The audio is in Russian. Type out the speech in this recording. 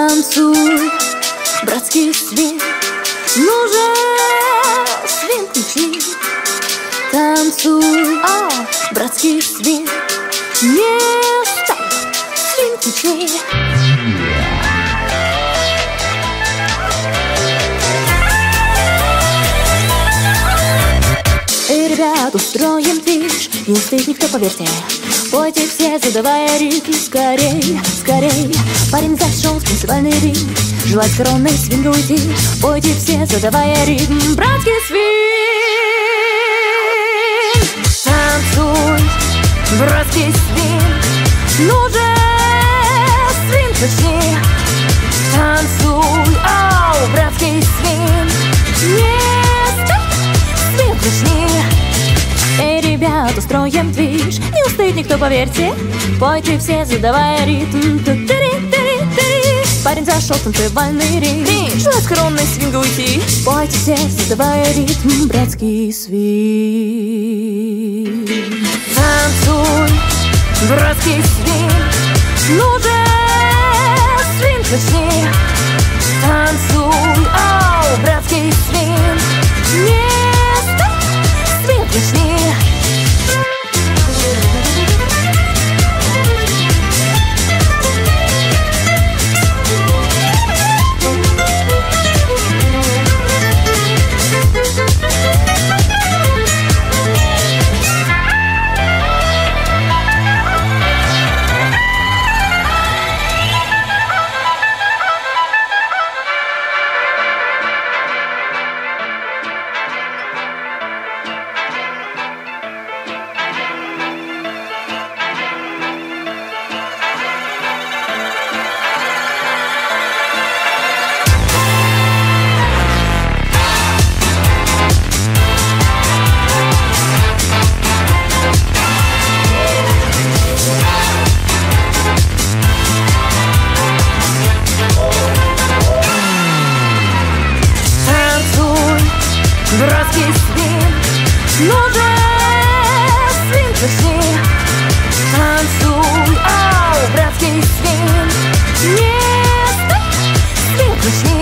Танцуй, братский свин, ну же, свин, ключи. Танцуй, братский свин, не стой, свин, ключи. Эй, ребят, устроим движ, не устоит никто, поверьте. Пойте все, задавая ритм, скорей, скорей. Парень зашел в танцевальный ринг, желает с коронной свинга уйти. Пойте все, задавая ритм, братский свин. Танцуй, братский свин, ну же, свин, начни. Танцуй, братский свин, не стой, свин, начни. Эй, ребят, устроим движ, не устоит никто, поверьте. Пойте все, задавая ритм. Парень зашел в танцевальный ринг, желает с коронной свинга уйти. Пойте все, задавая ритм, братский свин. Танцуй, братский свин, ну же, свин, начни. Танцуй, братский свин, не стой, свин, начни. Братский свин, ну же, свин, начни. Танцуй, братский свин, не стой, свин, начни.